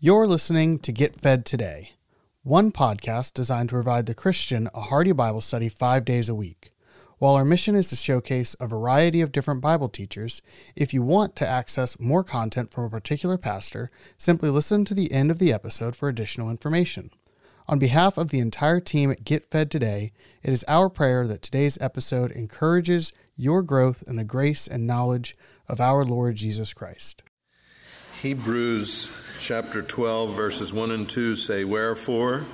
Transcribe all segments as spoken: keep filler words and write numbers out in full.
You're listening to Get Fed Today, one podcast designed to provide the Christian a hearty Bible study five days a week. While our mission is to showcase a variety of different Bible teachers, if you want to access more content from a particular pastor, simply listen to the end of the episode for additional information. On behalf of the entire team at Get Fed Today, it is our prayer that today's episode encourages your growth in the grace and knowledge of our Lord Jesus Christ. Hebrews chapter twelve, verses one and two say, "Wherefore,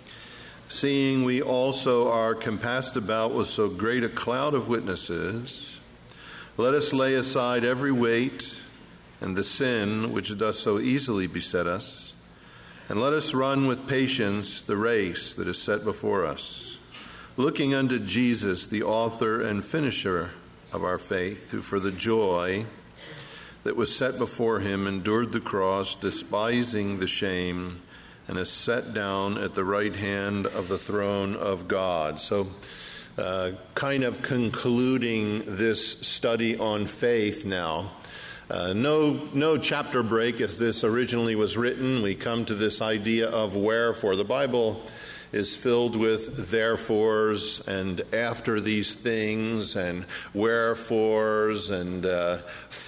seeing we also are compassed about with so great a cloud of witnesses, let us lay aside every weight and the sin which doth so easily beset us, and let us run with patience the race that is set before us, looking unto Jesus, the author and finisher of our faith, who for the joy that was set before him endured the cross, despising the shame, and is set down at the right hand of the throne of God." So uh, kind of concluding this study on faith now. Uh, no, no chapter break as this originally was written. We come to this idea of wherefore. The Bible is filled with therefores and after these things and wherefores and uh,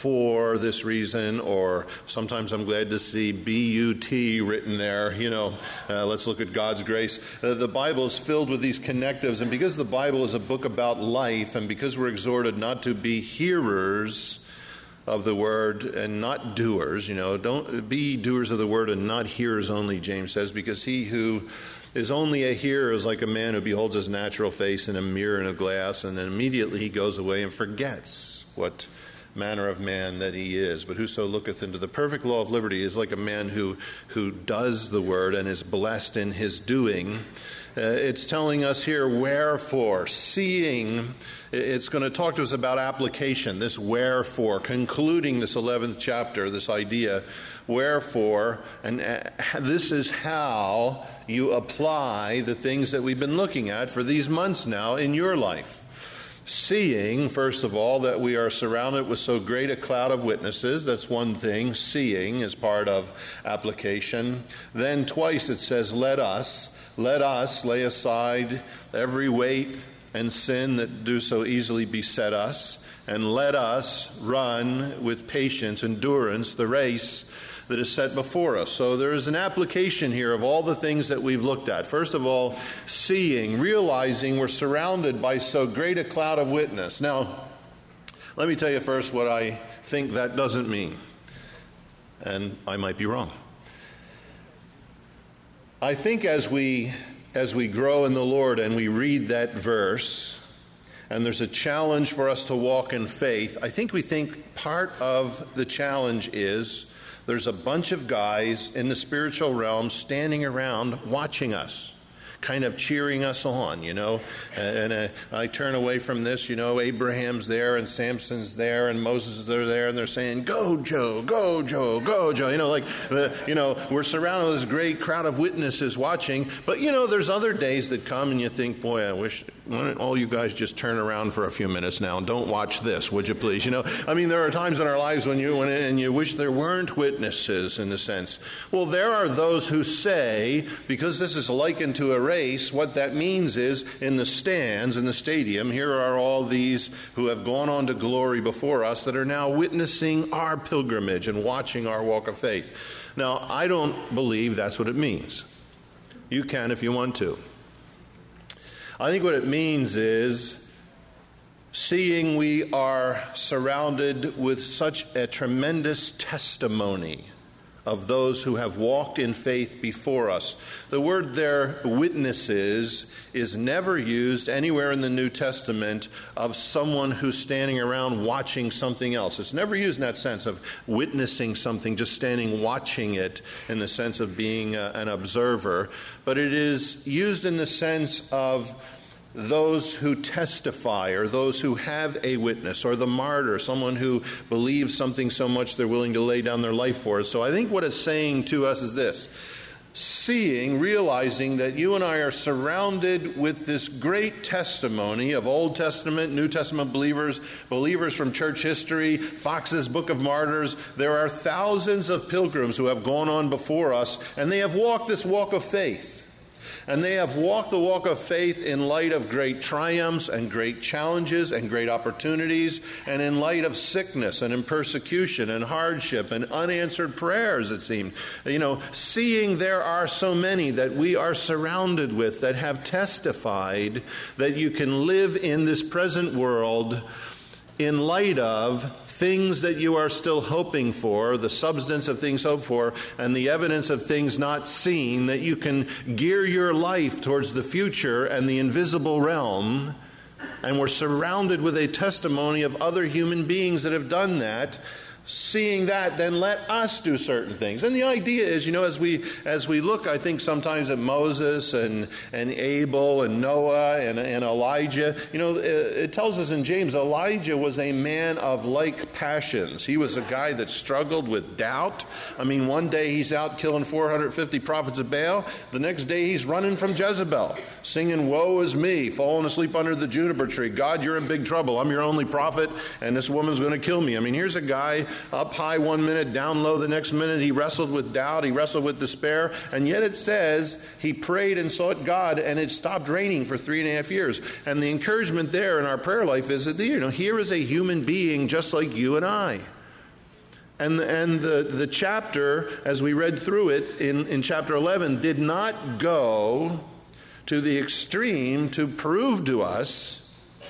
for this reason, or sometimes I'm glad to see B U T written there. You know, uh, let's look at God's grace. Uh, the Bible is filled with these connectives, and because the Bible is a book about life, and because we're exhorted not to be hearers of the word and not doers, you know, don't be doers of the word and not hearers only, James says, because he who is only a hearer is like a man who beholds his natural face in a mirror in a glass, and then immediately he goes away and forgets what manner of man that he is. But whoso looketh into the perfect law of liberty is like a man who, who does the word and is blessed in his doing. Uh, it's telling us here, wherefore, seeing. It's going to talk to us about application, this wherefore, concluding this eleventh chapter, this idea, wherefore, and uh, this is how you apply the things that we've been looking at for these months now in your life. Seeing, first of all, that we are surrounded with so great a cloud of witnesses. That's one thing. Seeing is part of application. Then twice it says, let us, let us lay aside every weight and sin that do so easily beset us, and let us run with patience, endurance, the race that is set before us. So there is an application here of all the things that we've looked at. First of all, seeing, realizing we're surrounded by so great a cloud of witness. Now, let me tell you first what I think that doesn't mean. And I might be wrong. I think as we as we grow in the Lord and we read that verse, and there's a challenge for us to walk in faith, I think we think part of the challenge is there's a bunch of guys in the spiritual realm standing around watching us, kind of cheering us on, you know. And uh, I turn away from this, you know, Abraham's there and Samson's there and Moses is there, and they're saying, "Go, Joe, go, Joe, go, Joe." You know, like, the, you know, we're surrounded with this great crowd of witnesses watching. But, you know, there's other days that come and you think, boy, I wish why don't all you guys just turn around for a few minutes now and don't watch this, would you please? You know, I mean, there are times in our lives when you, when, and you wish there weren't witnesses in the sense. Well, there are those who say, because this is likened to a race, what that means is in the stands, in the stadium, here are all these who have gone on to glory before us that are now witnessing our pilgrimage and watching our walk of faith. Now, I don't believe that's what it means. You can if you want to. I think what it means is seeing we are surrounded with such a tremendous testimony of those who have walked in faith before us. The word there, witnesses, is never used anywhere in the New Testament of someone who's standing around watching something else. It's never used in that sense of witnessing something, just standing watching it in the sense of being a, an observer. But it is used in the sense of those who testify, or those who have a witness, or the martyr, someone who believes something so much they're willing to lay down their life for it. So I think what it's saying to us is this: seeing, realizing that you and I are surrounded with this great testimony of Old Testament, New Testament believers, believers from church history, Fox's Book of Martyrs. There are thousands of pilgrims who have gone on before us, and they have walked this walk of faith. And they have walked the walk of faith in light of great triumphs and great challenges and great opportunities, and in light of sickness and in persecution and hardship and unanswered prayers, it seemed. You know, seeing there are so many that we are surrounded with that have testified that you can live in this present world in light of things that you are still hoping for, the substance of things hoped for, and the evidence of things not seen, that you can gear your life towards the future and the invisible realm. And we're surrounded with a testimony of other human beings that have done that. Seeing that, then let us do certain things. And the idea is, you know, as we as we look, I think sometimes at Moses and, and Abel and Noah and, and Elijah, you know, it, it tells us in James, Elijah was a man of like passions. He was a guy that struggled with doubt. I mean, one day he's out killing four hundred fifty prophets of Baal. The next day he's running from Jezebel, singing, "Woe is me, falling asleep under the juniper tree. God, you're in big trouble. I'm your only prophet, and this woman's going to kill me." I mean, here's a guy up high one minute, down low the next minute. He wrestled with doubt. He wrestled with despair. And yet it says he prayed and sought God, and it stopped raining for three and a half years. And the encouragement there in our prayer life is that, you know, here is a human being just like you and I. And, and the, the chapter, as we read through it in, in chapter eleven, did not go to the extreme to prove to us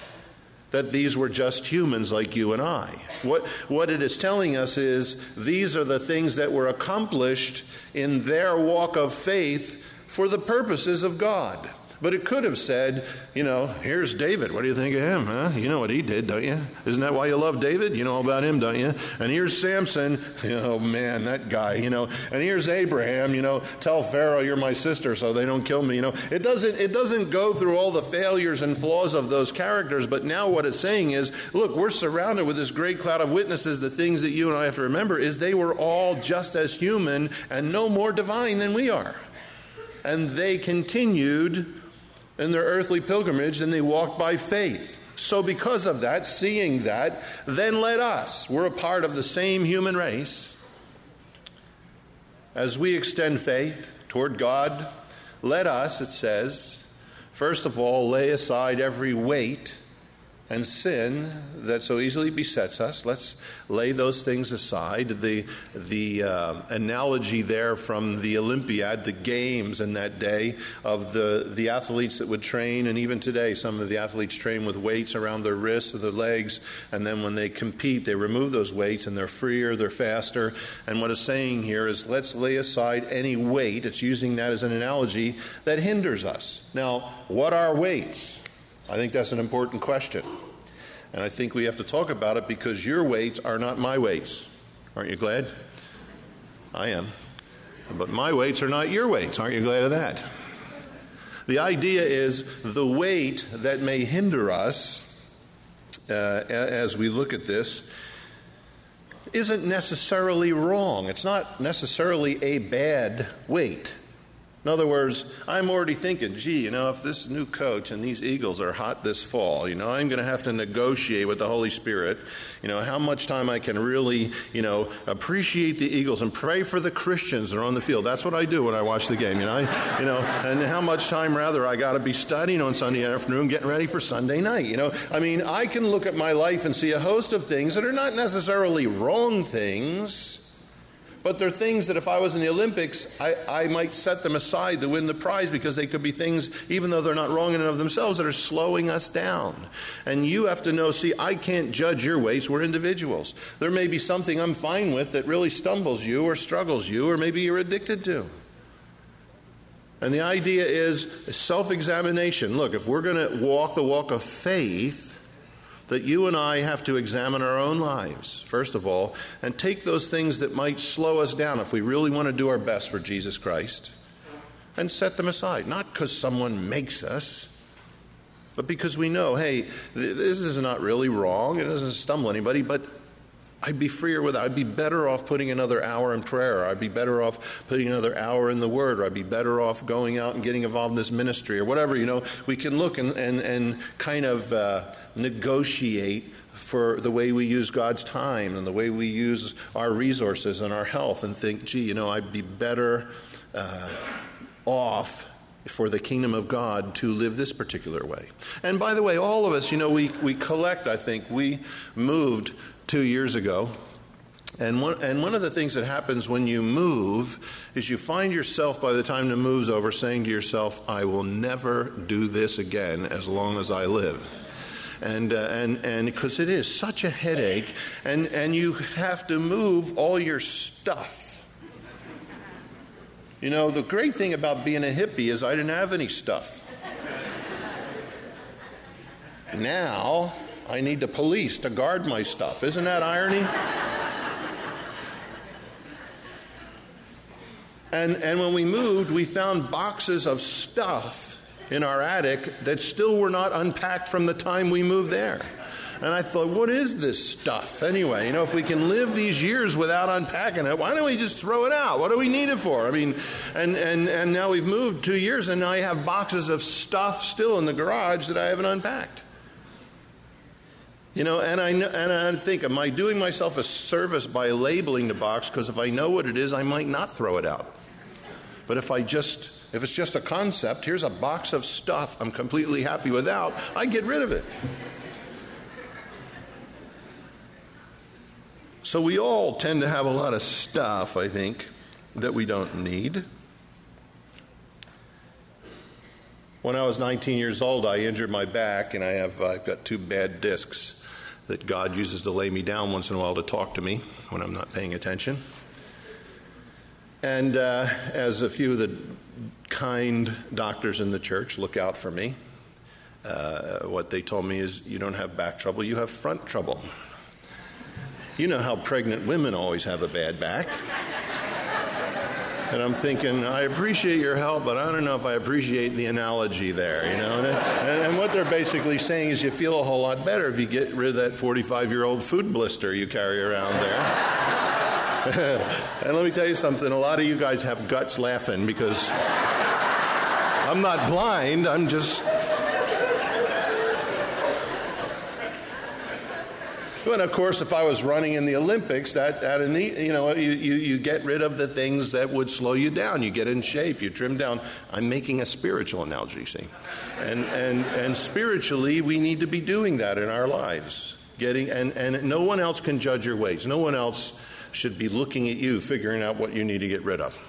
that these were just humans like you and I. What, what it is telling us is these are the things that were accomplished in their walk of faith for the purposes of God. But it could have said, you know, here's David. What do you think of him? Huh? You know what he did, don't you? Isn't that why you love David? You know all about him, don't you? And here's Samson. Oh, man, that guy, you know. And here's Abraham, you know. Tell Pharaoh you're my sister so they don't kill me, you know. It doesn't, it doesn't go through all the failures and flaws of those characters. But now what it's saying is, look, we're surrounded with this great cloud of witnesses. The things that you and I have to remember is they were all just as human and no more divine than we are. And they continued in their earthly pilgrimage, and they walked by faith. So because of that, seeing that, then let us, we're a part of the same human race, as we extend faith toward God, let us, it says, first of all, lay aside every weight and sin that so easily besets us. Let's lay those things aside. The the uh, analogy there from the Olympiad, the games in that day, of the, the athletes that would train, and even today some of the athletes train with weights around their wrists or their legs, and then when they compete they remove those weights and they're freer, they're faster. And what it's saying here is let's lay aside any weight, it's using that as an analogy, that hinders us. Now, what are weights? I think that's an important question. And I think we have to talk about it because your weights are not my weights. Aren't you glad? I am. But my weights are not your weights. Aren't you glad of that? The idea is the weight that may hinder us uh, as we look at this isn't necessarily wrong. It's not necessarily a bad weight. In other words, I'm already thinking, gee, you know, if this new coach and these Eagles are hot this fall, you know, I'm going to have to negotiate with the Holy Spirit, you know, how much time I can really, you know, appreciate the Eagles and pray for the Christians that are on the field. That's what I do when I watch the game, you know, I, you know, and how much time, rather, I got to be studying on Sunday afternoon, getting ready for Sunday night, you know. I mean, I can look at my life and see a host of things that are not necessarily wrong things, but they're things that if I was in the Olympics, I, I might set them aside to win the prize because they could be things, even though they're not wrong in and of themselves, that are slowing us down. And you have to know, see, I can't judge your ways. We're individuals. There may be something I'm fine with that really stumbles you or struggles you or maybe you're addicted to. And the idea is self-examination. Look, if we're going to walk the walk of faith, that you and I have to examine our own lives, first of all, and take those things that might slow us down if we really want to do our best for Jesus Christ, and set them aside. Not because someone makes us, but because we know, hey, this is not really wrong. It doesn't stumble anybody, but I'd be freer with it. I'd be better off putting another hour in prayer. I'd be better off putting another hour in the Word. Or I'd be better off going out and getting involved in this ministry or whatever. You know, we can look and, and, and kind of uh, negotiate for the way we use God's time and the way we use our resources and our health and think, gee, you know, I'd be better uh, off for the kingdom of God to live this particular way. And by the way, all of us, you know, we, we collect, I think. We moved two years ago. And one, and one of the things that happens when you move is you find yourself, by the time the move's over, saying to yourself, I will never do this again as long as I live. And uh, and and because it is such a headache, and, and you have to move all your stuff. You know, the great thing about being a hippie is I didn't have any stuff. Now I need the police to guard my stuff. Isn't that irony? And and when we moved, we found boxes of stuff in our attic that still were not unpacked from the time we moved there. And I thought, what is this stuff anyway? You know, if we can live these years without unpacking it, why don't we just throw it out? What do we need it for? I mean, and, and, and now we've moved two years, and now I have boxes of stuff still in the garage that I haven't unpacked. You know, and I, and I think, am I doing myself a service by labeling the box? Because if I know what it is, I might not throw it out. But if I just, if it's just a concept, here's a box of stuff I'm completely happy without, I get rid of it. So we all tend to have a lot of stuff, I think, that we don't need. When I was nineteen years old, I injured my back, and I have, I've got two bad discs that God uses to lay me down once in a while to talk to me when I'm not paying attention. And uh, as a few of the kind doctors in the church look out for me, uh, what they told me is, you don't have back trouble, you have front trouble. You know how pregnant women always have a bad back. And I'm thinking, I appreciate your help, but I don't know if I appreciate the analogy there, you know. And, and what they're basically saying is you feel a whole lot better if you get rid of that forty-five-year-old food blister you carry around there. And let me tell you something, a lot of you guys have guts laughing because I'm not blind, I'm just... And of course, if I was running in the Olympics, that, that you know, you, you, you get rid of the things that would slow you down. You get in shape, you trim down. I'm making a spiritual analogy, see. And and and spiritually, we need to be doing that in our lives. Getting and, and no one else can judge your ways. No one else should be looking at you, figuring out what you need to get rid of.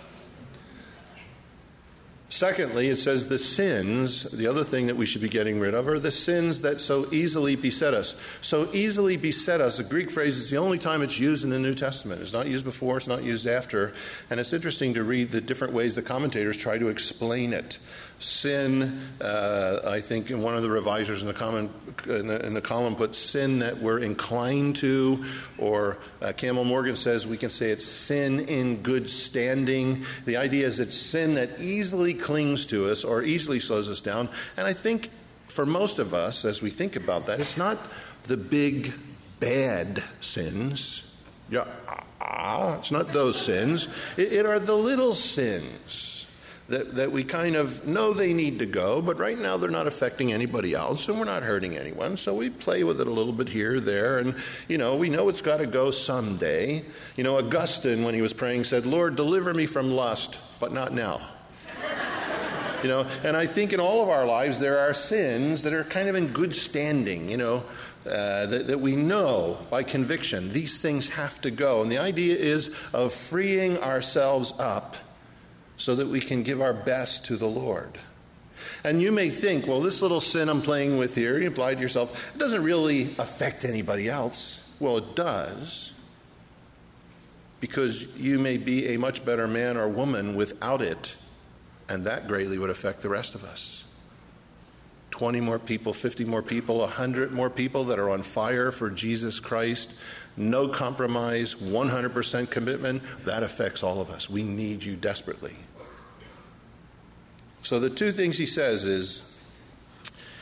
Secondly, it says the sins, the other thing that we should be getting rid of are the sins that so easily beset us. So easily beset us, the Greek phrase is the only time it's used in the New Testament. It's not used before, it's not used after. And it's interesting to read the different ways the commentators try to explain it. Sin, uh, I think in one of the revisers in the, common, in, the, in the column put sin that we're inclined to, or uh, Campbell Morgan says we can say it's sin in good standing. The idea is it's sin that easily clings to us or easily slows us down. And I think for most of us, as we think about that, it's not the big bad sins. Yeah, ah, it's not those sins. It, it are the little sins that, that we kind of know they need to go, but right now they're not affecting anybody else, and we're not hurting anyone, so we play with it a little bit here, there, and, you know, we know it's got to go someday. You know, Augustine, when he was praying, said, Lord, deliver me from lust, but not now. You know, and I think in all of our lives there are sins that are kind of in good standing, you know, uh, that, that we know by conviction. These things have to go. And the idea is of freeing ourselves up so that we can give our best to the Lord. And you may think, well, this little sin I'm playing with here, you apply to yourself, it doesn't really affect anybody else. Well, it does. Because you may be a much better man or woman without it. And that greatly would affect the rest of us. twenty more people, fifty more people, one hundred more people that are on fire for Jesus Christ. No compromise, one hundred percent commitment. That affects all of us. We need you desperately. So the two things he says is,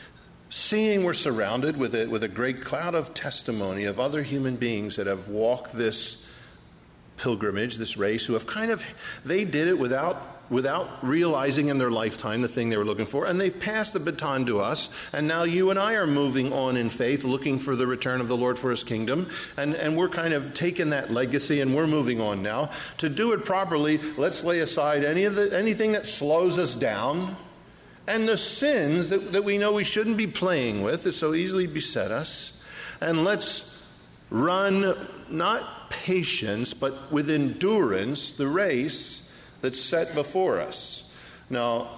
seeing we're surrounded with a, with a great cloud of testimony of other human beings that have walked this pilgrimage, this race, who have kind of, they did it without without realizing in their lifetime the thing they were looking for, and they've passed the baton to us, and now you and I are moving on in faith, looking for the return of the Lord for his kingdom, and, and we're kind of taking that legacy and we're moving on now. To do it properly, let's lay aside any of the anything that slows us down, and the sins that, that we know we shouldn't be playing with that so easily beset us, and let's run, not patience, but with endurance, the race that's set before us. Now,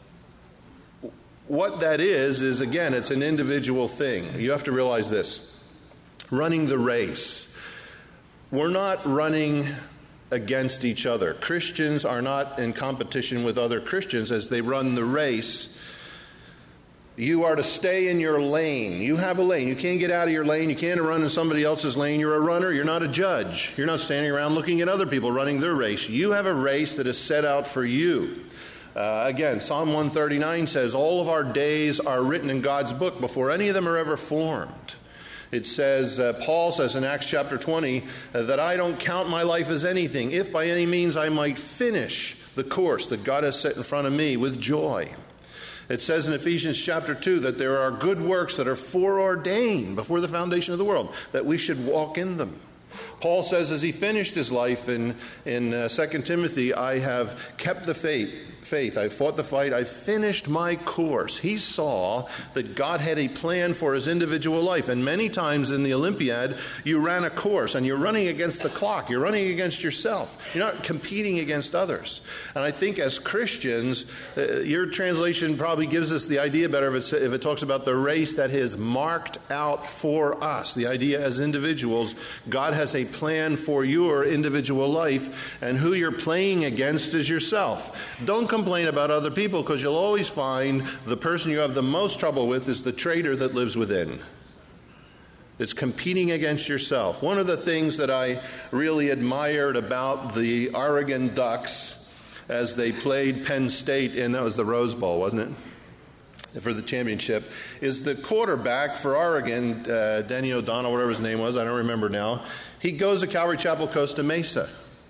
what that is, is again, it's an individual thing. You have to realize this. Running the race. We're not running against each other. Christians are not in competition with other Christians as they run the race. You are to stay in your lane. You have a lane. You can't get out of your lane. You can't run in somebody else's lane. You're a runner. You're not a judge. You're not standing around looking at other people running their race. You have a race that is set out for you. Uh, again, Psalm one thirty-nine says, all of our days are written in God's book before any of them are ever formed. It says, uh, Paul says in Acts chapter twenty, uh, that I don't count my life as anything, if by any means I might finish the course that God has set in front of me with joy. It says in Ephesians chapter two that there are good works that are foreordained before the foundation of the world, that we should walk in them. Paul says as he finished his life in, in uh, Second Timothy, I have kept the faith, faith, I fought the fight, I finished my course. He saw that God had a plan for his individual life. And many times in the Olympiad, you ran a course and you're running against the clock. You're running against yourself. You're not competing against others. And I think as Christians, uh, your translation probably gives us the idea better if, if it talks about the race that is marked out for us. The idea as individuals, God has a plan for your individual life, and who you're playing against is yourself. Don't complain about other people, because you'll always find the person you have the most trouble with is the traitor that lives within. It's competing against yourself. One of the things that I really admired about the Oregon Ducks as they played Penn State, and that was the Rose Bowl, wasn't it? For the championship, is the quarterback for Oregon, uh, Denny O'Donnell, whatever his name was, I don't remember now. He goes to Calvary Chapel, Costa Mesa.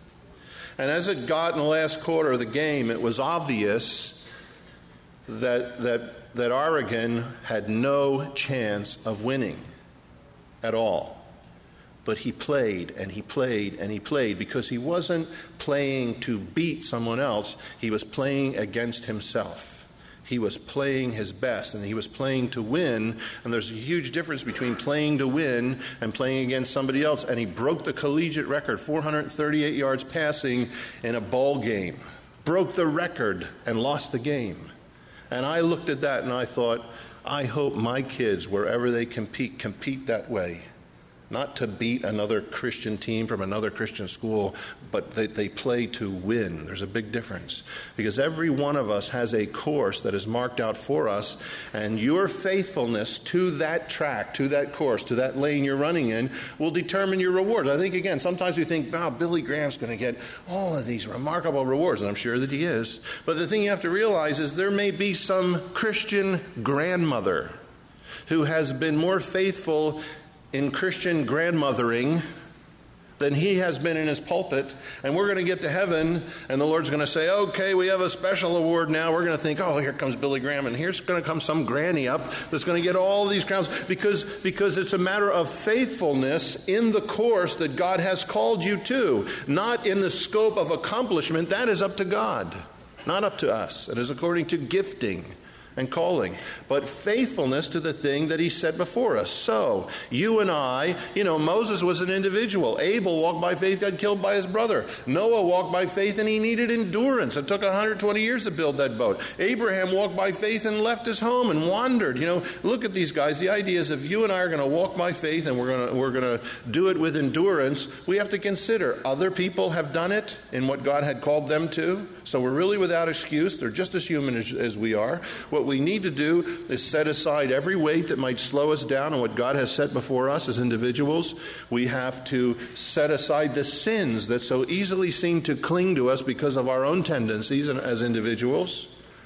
And as it got in the last quarter of the game, it was obvious that that that Oregon had no chance of winning at all. But he played and he played and he played because he wasn't playing to beat someone else. He was playing against himself. He was playing his best, and he was playing to win. And there's a huge difference between playing to win and playing against somebody else. And he broke the collegiate record, four hundred thirty-eight yards passing in a ball game. Broke the record and lost the game. And I looked at that and I thought, I hope my kids, wherever they compete, compete that way. Not to beat another Christian team from another Christian school, but they, they play to win. There's a big difference. Because every one of us has a course that is marked out for us, and your faithfulness to that track, to that course, to that lane you're running in, will determine your rewards. I think, again, sometimes we think, wow, Billy Graham's going to get all of these remarkable rewards, and I'm sure that he is. But the thing you have to realize is there may be some Christian grandmother who has been more faithful in Christian grandmothering than he has been in his pulpit, and we're going to get to heaven, and the Lord's going to say, okay, we have a special award now. We're going to think, oh, here comes Billy Graham, and here's going to come some granny up that's going to get all these crowns, because, because it's a matter of faithfulness in the course that God has called you to, not in the scope of accomplishment. That is up to God, not up to us. It is according to gifting and calling, but faithfulness to the thing that he set before us. So, you and I, you know, Moses was an individual. Abel walked by faith, got killed by his brother. Noah walked by faith, and he needed endurance. It took one hundred twenty years to build that boat. Abraham walked by faith and left his home and wandered. You know, look at these guys. The idea is if you and I are going to walk by faith and we're going to we're going to do it with endurance, we have to consider other people have done it in what God had called them to. So we're really without excuse. They're just as human as, as we are. What we need to do is set aside every weight that might slow us down on what God has set before us as individuals. We have to set aside the sins that so easily seem to cling to us because of our own tendencies as individuals.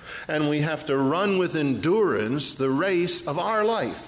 And we have to run with endurance the race of our life.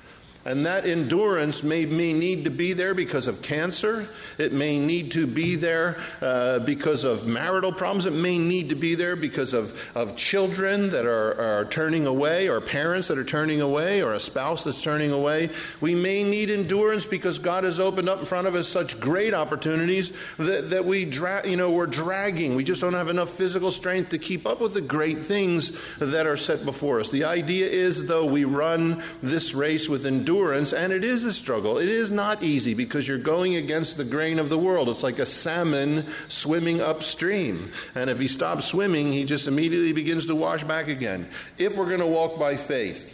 And that endurance may, may need to be there because of cancer. It may need to be there uh, because of marital problems. It may need to be there because of, of children that are, are turning away, or parents that are turning away, or a spouse that's turning away. We may need endurance because God has opened up in front of us such great opportunities that, that we dra- you know, we're dragging. We just don't have enough physical strength to keep up with the great things that are set before us. The idea is, though, we run this race with endurance. Endurance, and it is a struggle. It is not easy because you're going against the grain of the world. It's like a salmon swimming upstream. And if he stops swimming, he just immediately begins to wash back again. If we're going to walk by faith,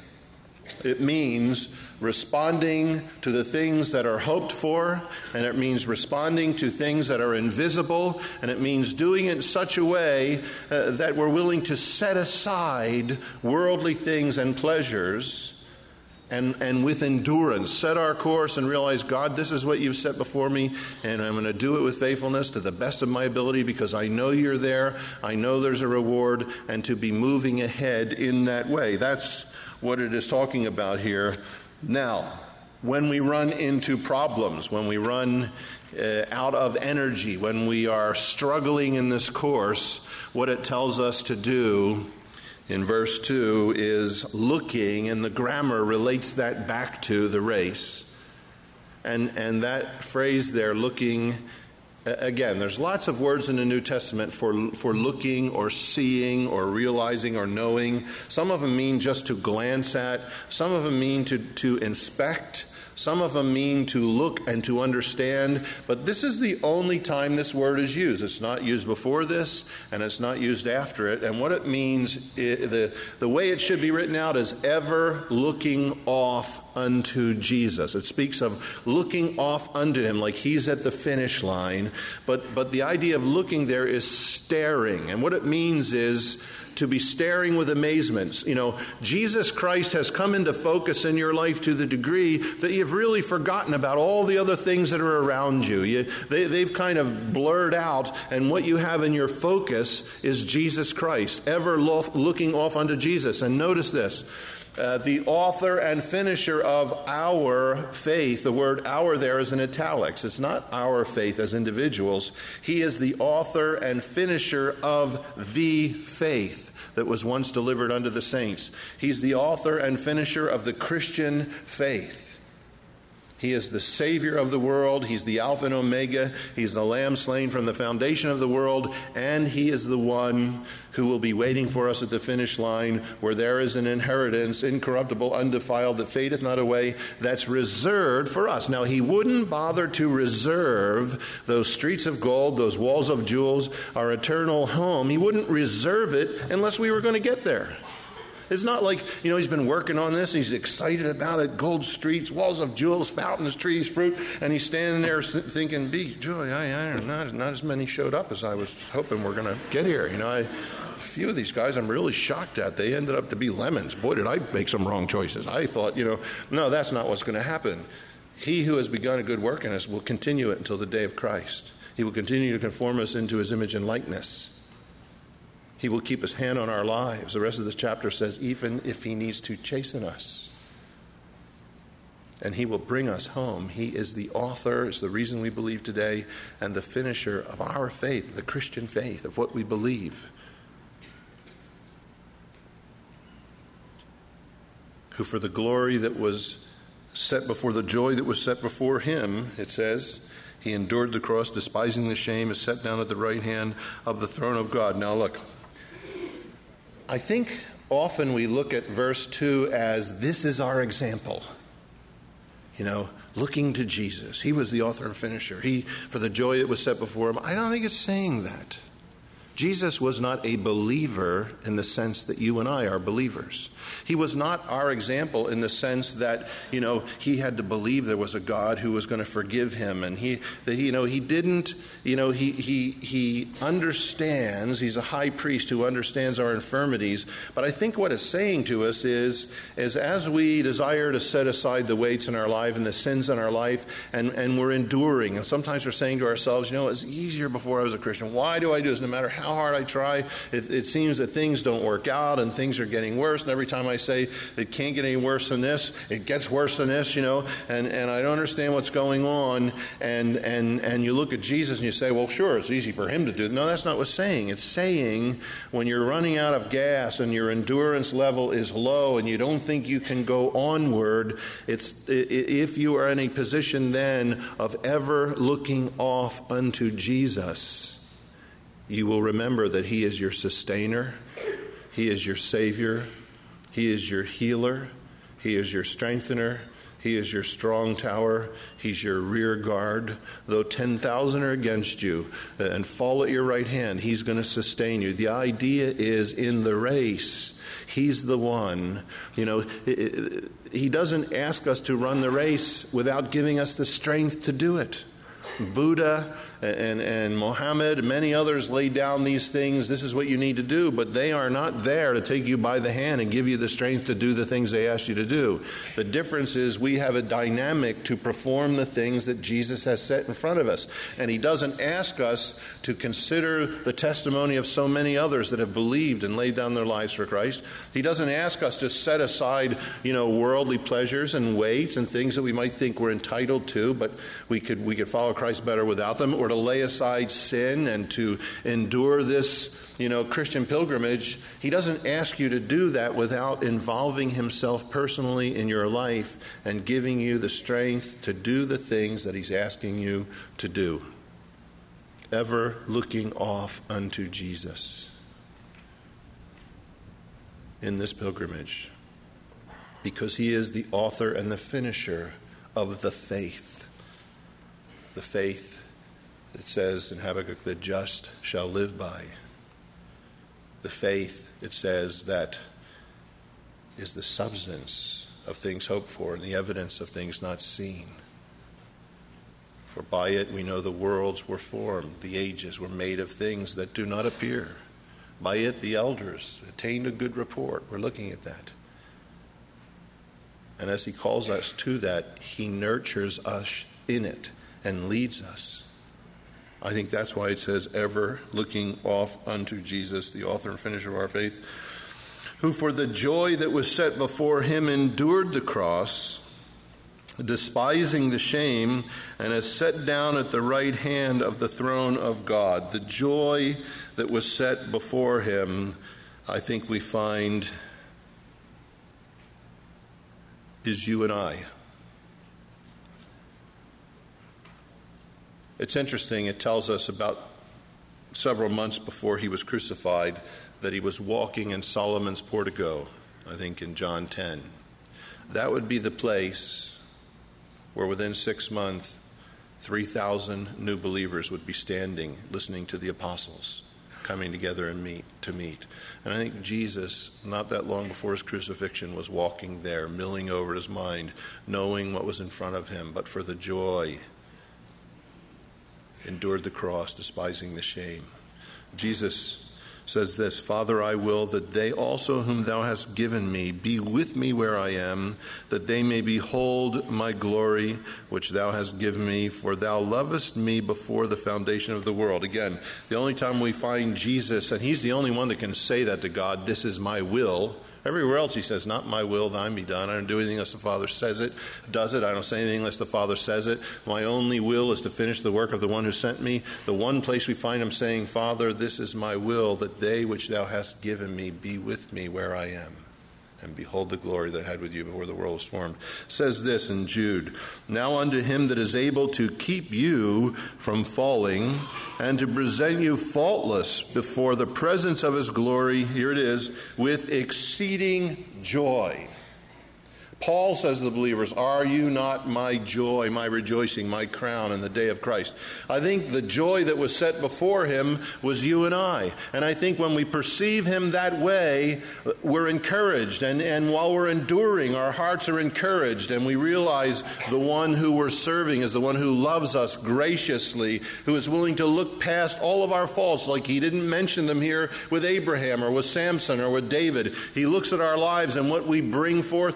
it means responding to the things that are hoped for, and it means responding to things that are invisible, and it means doing it in such a way uh, that we're willing to set aside worldly things and pleasures. And and with endurance, set our course and realize, God, this is what you've set before me, and I'm going to do it with faithfulness to the best of my ability because I know you're there, I know there's a reward, and to be moving ahead in that way. That's what it is talking about here. Now, when we run into problems, when we run uh, out of energy, when we are struggling in this course, what it tells us to do in verse two is looking, and the grammar relates that back to the race. And and that phrase there, looking, again, there's lots of words in the New Testament for for looking or seeing or realizing or knowing. Some of them mean just to glance at. Some of them mean to, to inspect. Some of them mean to look and to understand, but this is the only time this word is used. It's not used before this, and it's not used after it. And what it means, it, the, the way it should be written out is ever looking off unto Jesus. It speaks of looking off unto him, like he's at the finish line. But, but the idea of looking there is staring. And what it means is to be staring with amazement. You know, Jesus Christ has come into focus in your life to the degree that you've really forgotten about all the other things that are around you. you they, they've kind of blurred out, and what you have in your focus is Jesus Christ, ever lo- looking off unto Jesus. And notice this. Uh, the author and finisher of our faith. The word our there is in italics. It's not our faith as individuals. He is the author and finisher of the faith that was once delivered unto the saints. He's the author and finisher of the Christian faith. He is the Savior of the world. He's the Alpha and Omega. He's the Lamb slain from the foundation of the world. And he is the one who will be waiting for us at the finish line, where there is an inheritance, incorruptible, undefiled, that fadeth not away, that's reserved for us. Now, he wouldn't bother to reserve those streets of gold, those walls of jewels, our eternal home. He wouldn't reserve it unless we were going to get there. It's not like, you know, he's been working on this, and he's excited about it, gold streets, walls of jewels, fountains, trees, fruit, and he's standing there thinking, "Be Julie, I, I don't know, not as many showed up as I was hoping we're going to get here." You know, I, a few of these guys I'm really shocked at. They ended up to be lemons. Boy, did I make some wrong choices. I thought, you know, no, that's not what's going to happen. He who has begun a good work in us will continue it until the day of Christ. He will continue to conform us into his image and likeness. He will keep his hand on our lives. The rest of this chapter says, even if he needs to chasten us. And he will bring us home. He is the author, is the reason we believe today, and the finisher of our faith, the Christian faith, of what we believe. Who for the glory that was set before, the joy that was set before him, it says, he endured the cross, despising the shame, is set down at the right hand of the throne of God. Now look, I think often we look at verse two as this is our example. You know, looking to Jesus. He was the author and finisher. He, for the joy that was set before him. I don't think it's saying that. Jesus was not a believer in the sense that you and I are believers. He was not our example in the sense that, you know, he had to believe there was a God who was going to forgive him. And he, that, you know, he didn't, you know, he, he, he understands, he's a high priest who understands our infirmities. But I think what it's saying to us is, is as we desire to set aside the weights in our life and the sins in our life, and, and we're enduring, and sometimes we're saying to ourselves, you know, it's easier before I was a Christian. Why do I do this? No matter how how hard I try, it, it seems that things don't work out and things are getting worse. And every time I say it can't get any worse than this, it gets worse than this, you know, and, and I don't understand what's going on. And, and, and you look at Jesus and you say, well, sure, it's easy for him to do. No, that's not what's saying. It's saying when you're running out of gas and your endurance level is low and you don't think you can go onward, it's if you are in a position then of ever looking off unto Jesus, you will remember that he is your sustainer, he is your savior, he is your healer, he is your strengthener, he is your strong tower, he's your rear guard. Though ten thousand are against you and fall at your right hand, he's going to sustain you. The idea is in the race, he's the one. You know, it, it, he doesn't ask us to run the race without giving us the strength to do it. Buddha and, and Muhammad and many others laid down these things. This is what you need to do, but they are not there to take you by the hand and give you the strength to do the things they asked you to do. The difference is we have a dynamic to perform the things that Jesus has set in front of us. And he doesn't ask us to consider the testimony of so many others that have believed and laid down their lives for Christ. He doesn't ask us to set aside, you know, worldly pleasures and weights and things that we might think we're entitled to, but we could we could follow Christ better without them, or to lay aside sin and to endure this, you know, Christian pilgrimage. He doesn't ask you to do that without involving himself personally in your life and giving you the strength to do the things that he's asking you to do. Ever looking off unto Jesus in this pilgrimage, because he is the author and the finisher of the faith. The faith that says in Habakkuk, the just shall live by. The faith, it says, that is the substance of things hoped for and the evidence of things not seen. For by it we know the worlds were formed, the ages were made of things that do not appear. By it the elders attained a good report. We're looking at that. And as he calls us to that, he nurtures us in it and leads us. I think that's why it says, ever looking off unto Jesus, the author and finisher of our faith, who for the joy that was set before him endured the cross, despising the shame, and has sat down at the right hand of the throne of God. The joy that was set before him, I think we find, is you and I. It's interesting, it tells us about several months before he was crucified that he was walking in Solomon's portico, I think in John ten. That would be the place where within six months, three thousand new believers would be standing, listening to the apostles, coming together and meet to meet. And I think Jesus, not that long before his crucifixion, was walking there, milling over his mind, knowing what was in front of him, but for the joy endured the cross, despising the shame. Jesus says this, Father, I will that they also whom thou hast given me be with me where I am, that they may behold my glory, which thou hast given me, for thou lovest me before the foundation of the world. Again, the only time we find Jesus, and he's the only one that can say that to God, this is my will. Everywhere else he says, not my will, thine be done. I don't do anything unless the Father says it, does it. I don't say anything unless the Father says it. My only will is to finish the work of the one who sent me. The one place we find him saying, Father, this is my will, that they which thou hast given me be with me where I am. And behold the glory that I had with you before the world was formed. Says this in Jude, now unto him that is able to keep you from falling and to present you faultless before the presence of his glory, here it is, with exceeding joy. Paul says to the believers, are you not my joy, my rejoicing, my crown in the day of Christ? I think the joy that was set before him was you and I. And I think when we perceive him that way, we're encouraged. And, and while we're enduring, our hearts are encouraged. And we realize the one who we're serving is the one who loves us graciously, who is willing to look past all of our faults, like he didn't mention them here with Abraham or with Samson or with David. He looks at our lives and what we bring forth to him out of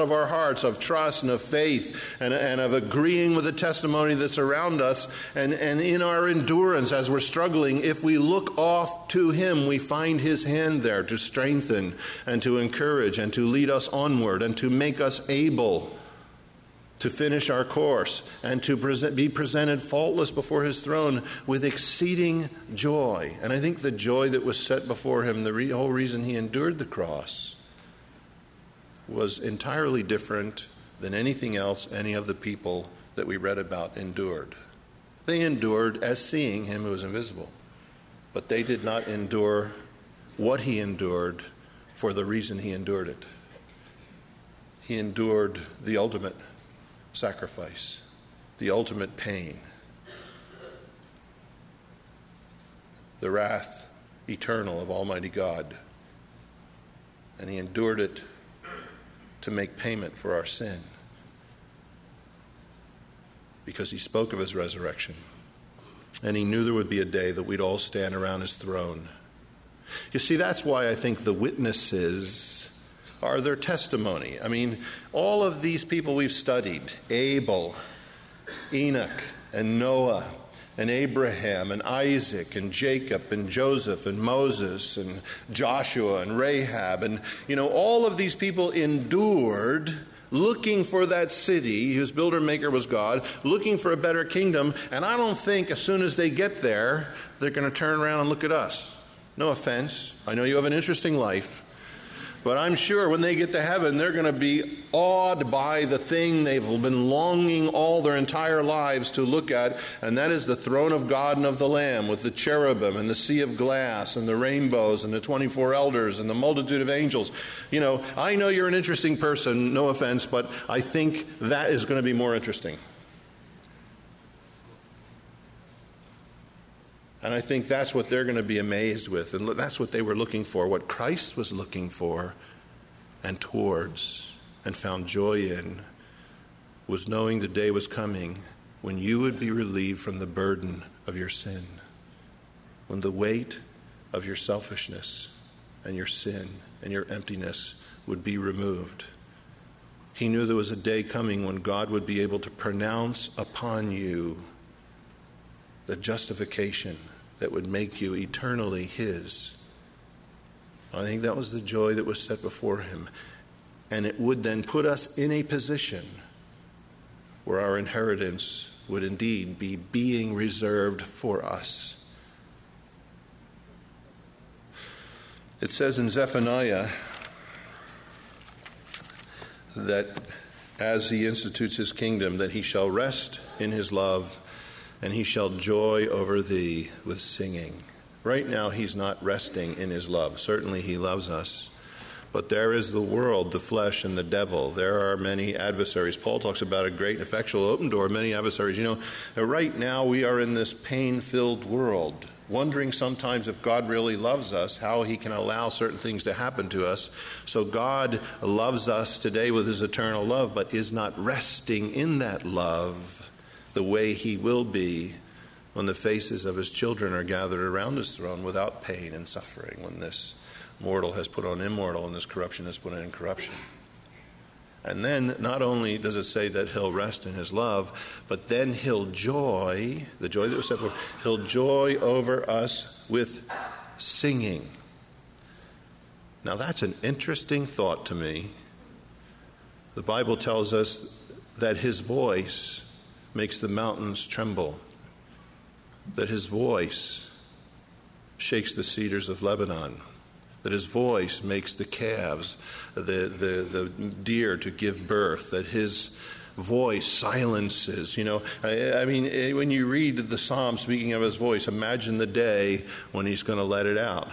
of our hearts of trust and of faith and, and of agreeing with the testimony that's around us. And, and in our endurance as we're struggling, if we look off to him, we find his hand there to strengthen and to encourage and to lead us onward and to make us able to finish our course and to present, be presented faultless before his throne with exceeding joy. And I think the joy that was set before him, the re- whole reason he endured the cross, was entirely different than anything else any of the people that we read about endured. They endured as seeing him who was invisible, but they did not endure what he endured for the reason he endured it. He endured the ultimate sacrifice, the ultimate pain, the wrath eternal of Almighty God. And he endured it to make payment for our sin, because he spoke of his resurrection. And he knew there would be a day that we'd all stand around his throne. You see, that's why I think the witnesses are their testimony. I mean, all of these people we've studied, Abel, Enoch, and Noah, and Abraham, and Isaac, and Jacob, and Joseph, and Moses, and Joshua, and Rahab, and, you know, all of these people endured looking for that city whose builder maker was God, looking for a better kingdom, and I don't think as soon as they get there, they're going to turn around and look at us. No offense. I know you have an interesting life. But I'm sure when they get to heaven, they're going to be awed by the thing they've been longing all their entire lives to look at, and that is the throne of God and of the Lamb, with the cherubim and the sea of glass and the rainbows and the twenty-four elders and the multitude of angels. You know, I know you're an interesting person, no offense, but I think that is going to be more interesting. And I think that's what they're going to be amazed with. And that's what they were looking for, what Christ was looking for and towards and found joy in, was knowing the day was coming when you would be relieved from the burden of your sin, when the weight of your selfishness and your sin and your emptiness would be removed. He knew there was a day coming when God would be able to pronounce upon you the justification that would make you eternally his. I think that was the joy that was set before him. And it would then put us in a position where our inheritance would indeed be being reserved for us. It says in Zephaniah that as he institutes his kingdom, that he shall rest in his love, and he shall joy over thee with singing. Right now, he's not resting in his love. Certainly, he loves us. But there is the world, the flesh, and the devil. There are many adversaries. Paul talks about a great, effectual, open door, many adversaries. You know, right now, we are in this pain-filled world, wondering sometimes if God really loves us, how he can allow certain things to happen to us. So God loves us today with his eternal love, but is not resting in that love the way he will be when the faces of his children are gathered around his throne without pain and suffering, when this mortal has put on immortal and this corruption has put on incorruption. And then not only does it say that he'll rest in his love, but then he'll joy, the joy that was set forth, he'll joy over us with singing. Now that's an interesting thought to me. The Bible tells us that his voice makes the mountains tremble, that his voice shakes the cedars of Lebanon, that his voice makes the calves, the, the, the deer to give birth, that his voice silences. You know, I, I mean, when you read the Psalm speaking of his voice, imagine the day when he's going to let it out.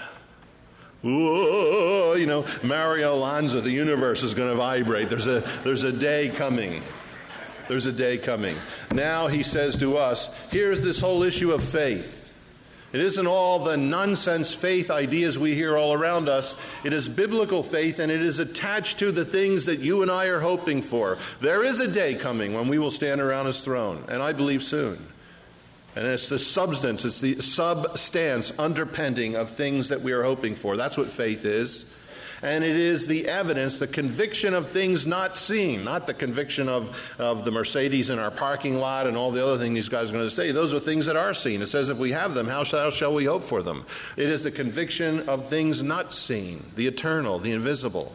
Whoa, you know, Mario Lanza, the universe is going to vibrate. There's a, there's a day coming. There's a day coming. Now he says to us, here's this whole issue of faith. It isn't all the nonsense faith ideas we hear all around us. It is biblical faith, and it is attached to the things that you and I are hoping for. There is a day coming when we will stand around his throne, and I believe soon. And it's the substance, it's the substance underpinning of things that we are hoping for. That's what faith is. And it is the evidence, the conviction of things not seen, not the conviction of, of the Mercedes in our parking lot and all the other things these guys are going to say. Those are things that are seen. It says if we have them, how shall, how shall we hope for them? It is the conviction of things not seen, the eternal, the invisible.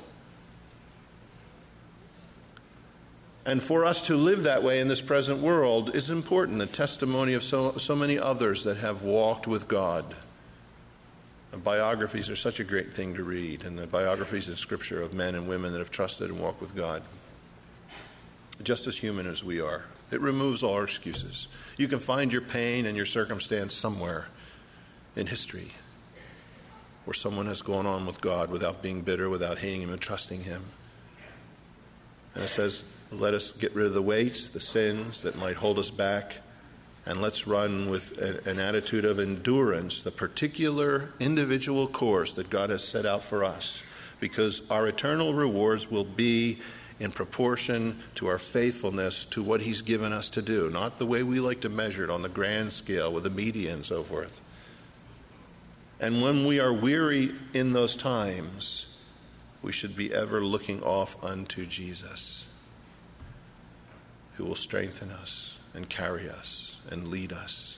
And for us to live that way in this present world is important. The testimony of so, so many others that have walked with God. And biographies are such a great thing to read, and the biographies in Scripture of men and women that have trusted and walked with God. Just as human as we are. It removes all our excuses. You can find your pain and your circumstance somewhere in history where someone has gone on with God without being bitter, without hating Him and trusting Him. And it says, let us get rid of the weights, the sins that might hold us back, and let's run with a, an attitude of endurance, the particular individual course that God has set out for us, because our eternal rewards will be in proportion to our faithfulness to what He's given us to do, not the way we like to measure it on the grand scale with the media and so forth. And when we are weary in those times, we should be ever looking off unto Jesus, who will strengthen us and carry us and lead us.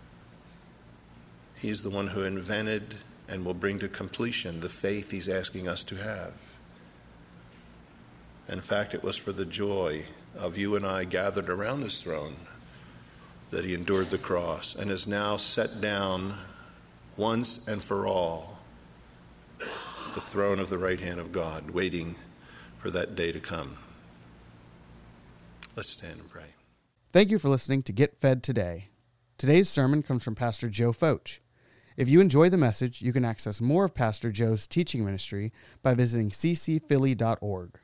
He's the one who invented and will bring to completion the faith He's asking us to have. In fact, it was for the joy of you and I gathered around His throne that He endured the cross and is now set down once and for all the throne of the right hand of God, waiting for that day to come. Let's stand and pray. Thank you for listening to Get Fed Today. Today's sermon comes from Pastor Joe Focht. If you enjoy the message, you can access more of Pastor Joe's teaching ministry by visiting c c philly dot org.